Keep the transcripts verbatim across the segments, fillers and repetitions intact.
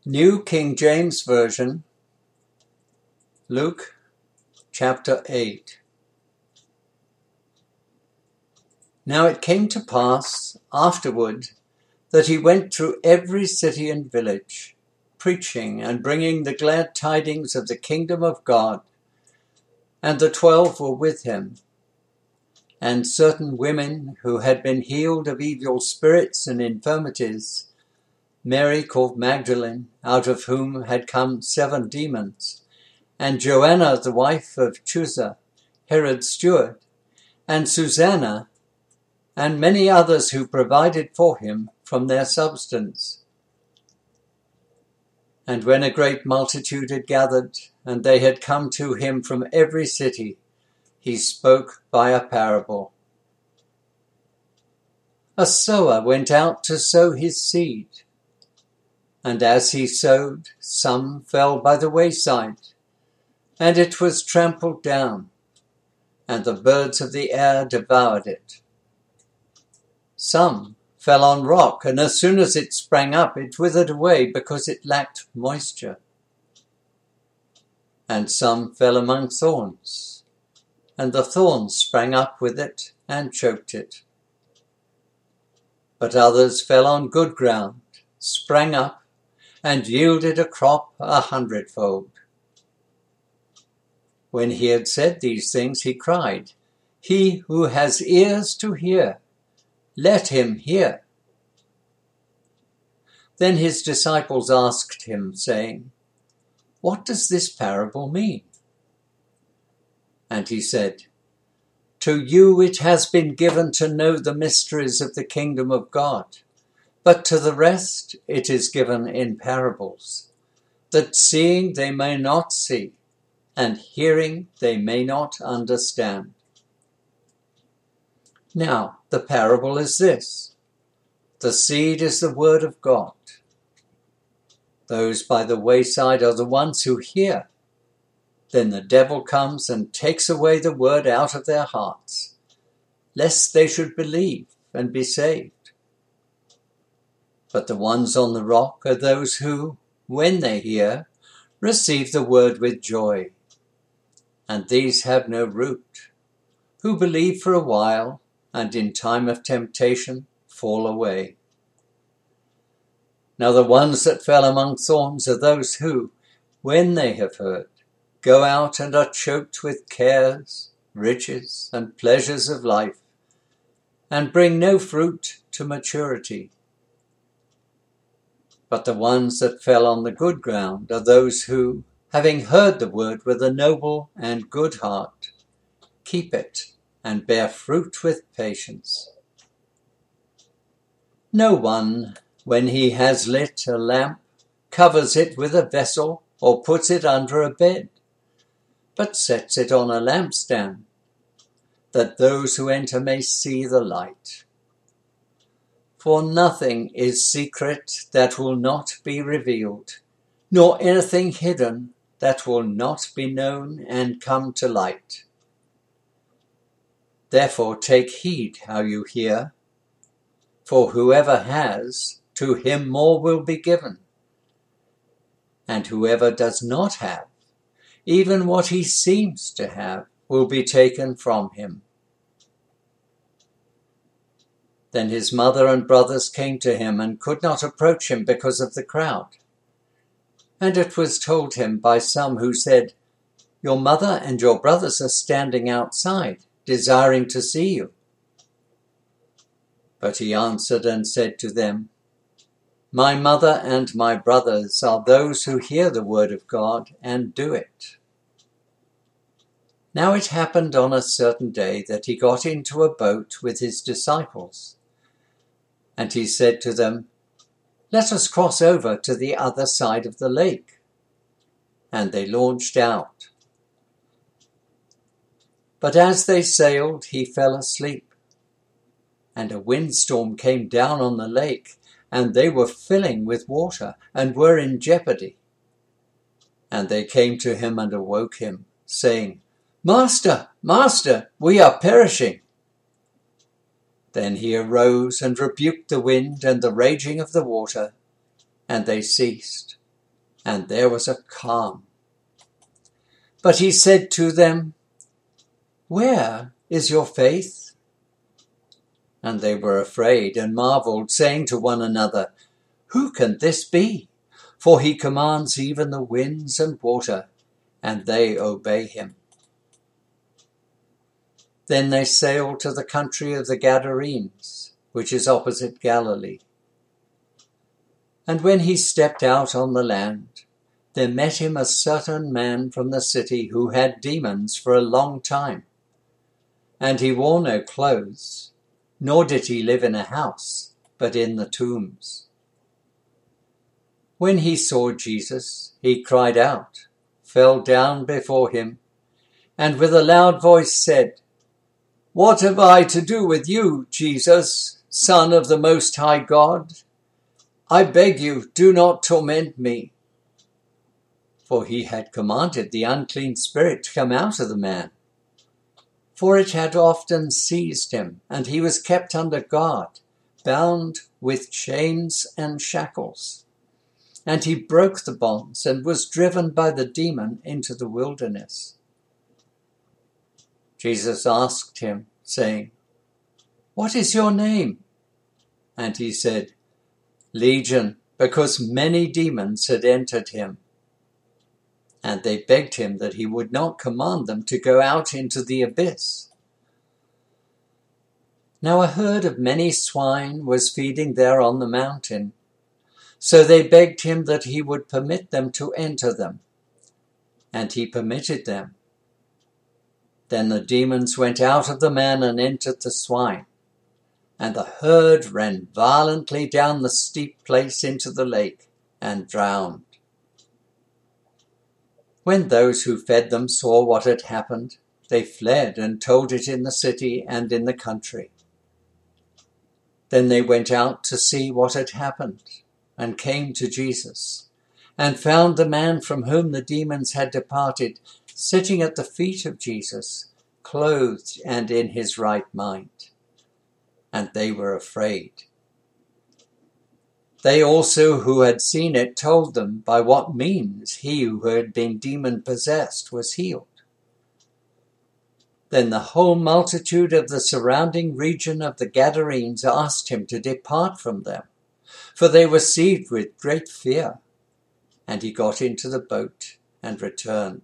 New King James Version, Luke chapter eight. Now it came to pass afterward that he went through every city and village, preaching and bringing the glad tidings of the kingdom of God. And the twelve were with him, and certain women who had been healed of evil spirits and infirmities, Mary called Magdalene, out of whom had come seven demons, and Joanna the wife of Chuza, Herod's steward, and Susanna, and many others who provided for him from their substance. And when a great multitude had gathered, and they had come to him from every city, he spoke by a parable. A sower went out to sow his seed. And as he sowed, some fell by the wayside, and it was trampled down, and the birds of the air devoured it. Some fell on rock, and as soon as it sprang up, it withered away because it lacked moisture. And some fell among thorns, and the thorns sprang up with it and choked it. But others fell on good ground, sprang up, and yielded a crop a hundredfold. When he had said these things, he cried, "He who has ears to hear, let him hear." Then his disciples asked him, saying, "What does this parable mean?" And he said, "To you it has been given to know the mysteries of the kingdom of God, but to the rest it is given in parables, that seeing they may not see, and hearing they may not understand. Now the parable is this: the seed is the word of God. Those by the wayside are the ones who hear. Then the devil comes and takes away the word out of their hearts, lest they should believe and be saved. But the ones on the rock are those who, when they hear, receive the word with joy. And these have no root, who believe for a while, and in time of temptation fall away. Now the ones that fell among thorns are those who, when they have heard, go out and are choked with cares, riches, and pleasures of life, and bring no fruit to maturity. But the ones that fell on the good ground are those who, having heard the word with a noble and good heart, keep it and bear fruit with patience. No one, when he has lit a lamp, covers it with a vessel or puts it under a bed, but sets it on a lampstand, that those who enter may see the light. For nothing is secret that will not be revealed, nor anything hidden that will not be known and come to light. Therefore take heed how you hear, for whoever has, to him more will be given, and whoever does not have, even what he seems to have, will be taken from him." Then his mother and brothers came to him and could not approach him because of the crowd. And it was told him by some who said, "Your mother and your brothers are standing outside, desiring to see you." But he answered and said to them, "My mother and my brothers are those who hear the word of God and do it." Now it happened on a certain day that he got into a boat with his disciples. And he said to them, "Let us cross over to the other side of the lake." And they launched out. But as they sailed, he fell asleep. And a windstorm came down on the lake, and they were filling with water, and were in jeopardy. And they came to him and awoke him, saying, "Master, Master, we are perishing." Then he arose and rebuked the wind and the raging of the water, and they ceased, and there was a calm. But he said to them, "Where is your faith?" And they were afraid and marveled, saying to one another, "Who can this be? For he commands even the winds and water, and they obey him." Then they sailed to the country of the Gadarenes, which is opposite Galilee. And when he stepped out on the land, there met him a certain man from the city who had demons for a long time. And he wore no clothes, nor did he live in a house, but in the tombs. When he saw Jesus, he cried out, fell down before him, and with a loud voice said, "What have I to do with you, Jesus, Son of the Most High God? I beg you, do not torment me." For he had commanded the unclean spirit to come out of the man. For it had often seized him, and he was kept under guard, bound with chains and shackles. And he broke the bonds and was driven by the demon into the wilderness. Jesus asked him, saying, "What is your name?" And he said, "Legion," because many demons had entered him. And they begged him that he would not command them to go out into the abyss. Now a herd of many swine was feeding there on the mountain. So they begged him that he would permit them to enter them. And he permitted them. Then the demons went out of the man and entered the swine. And the herd ran violently down the steep place into the lake and drowned. When those who fed them saw what had happened, they fled and told it in the city and in the country. Then they went out to see what had happened, and came to Jesus, and found the man from whom the demons had departed, sitting at the feet of Jesus, clothed and in his right mind. And they were afraid. They also who had seen it told them by what means he who had been demon-possessed was healed. Then the whole multitude of the surrounding region of the Gadarenes asked him to depart from them, for they were seized with great fear. And he got into the boat and returned.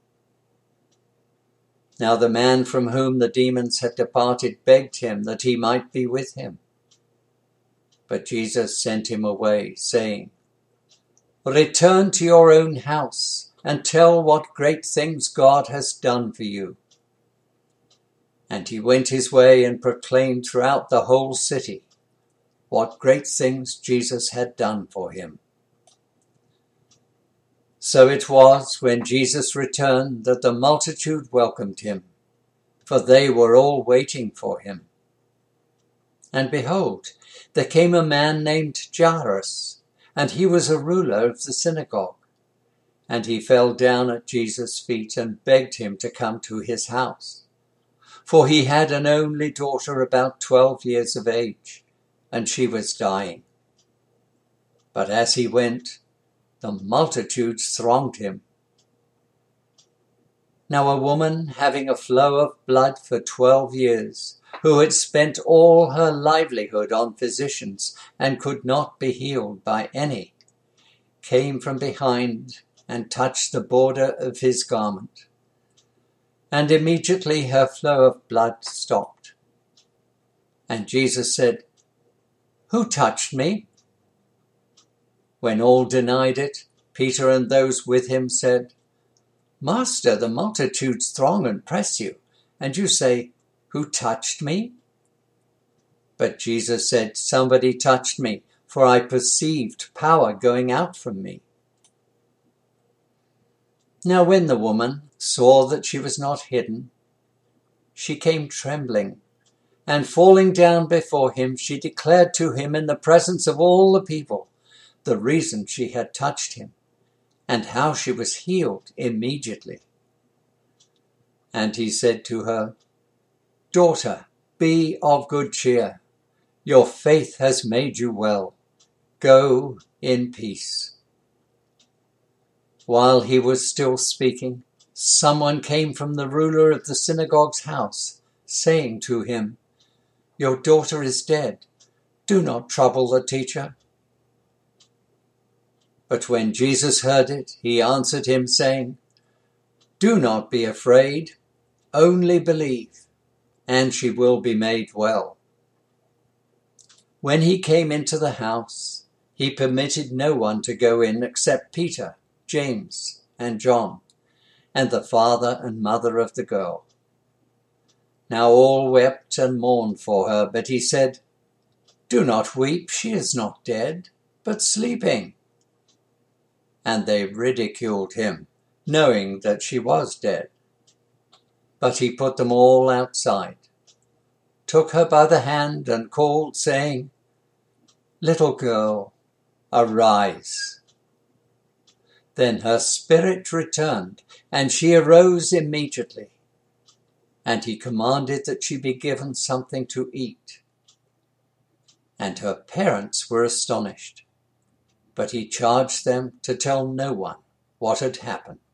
Now the man from whom the demons had departed begged him that he might be with him. But Jesus sent him away, saying, "Return to your own house and tell what great things God has done for you." And he went his way and proclaimed throughout the whole city what great things Jesus had done for him. So it was when Jesus returned that the multitude welcomed him, for they were all waiting for him. And behold, there came a man named Jairus, and he was a ruler of the synagogue. And he fell down at Jesus' feet and begged him to come to his house. For he had an only daughter about twelve years of age, and she was dying. But as he went, the multitudes thronged him. Now a woman having a flow of blood for twelve years, who had spent all her livelihood on physicians and could not be healed by any, came from behind and touched the border of his garment. And immediately her flow of blood stopped. And Jesus said, "Who touched me?" When all denied it, Peter and those with him said, "Master, the multitudes throng and press you, and you say, 'Who touched me?'" But Jesus said, "Somebody touched me, for I perceived power going out from me." Now when the woman saw that she was not hidden, she came trembling, and falling down before him, she declared to him in the presence of all the people the reason she had touched him, and how she was healed immediately. And he said to her, "Daughter, be of good cheer. Your faith has made you well. Go in peace." While he was still speaking, someone came from the ruler of the synagogue's house, saying to him, "Your daughter is dead. Do not trouble the teacher." But when Jesus heard it, he answered him, saying, "Do not be afraid, only believe, and she will be made well." When he came into the house, he permitted no one to go in except Peter, James, and John, and the father and mother of the girl. Now all wept and mourned for her, but he said, "Do not weep, she is not dead, but sleeping." And they ridiculed him, knowing that she was dead. But he put them all outside, took her by the hand and called, saying, "Little girl, arise." Then her spirit returned, and she arose immediately. And he commanded that she be given something to eat. And her parents were astonished, but he charged them to tell no one what had happened.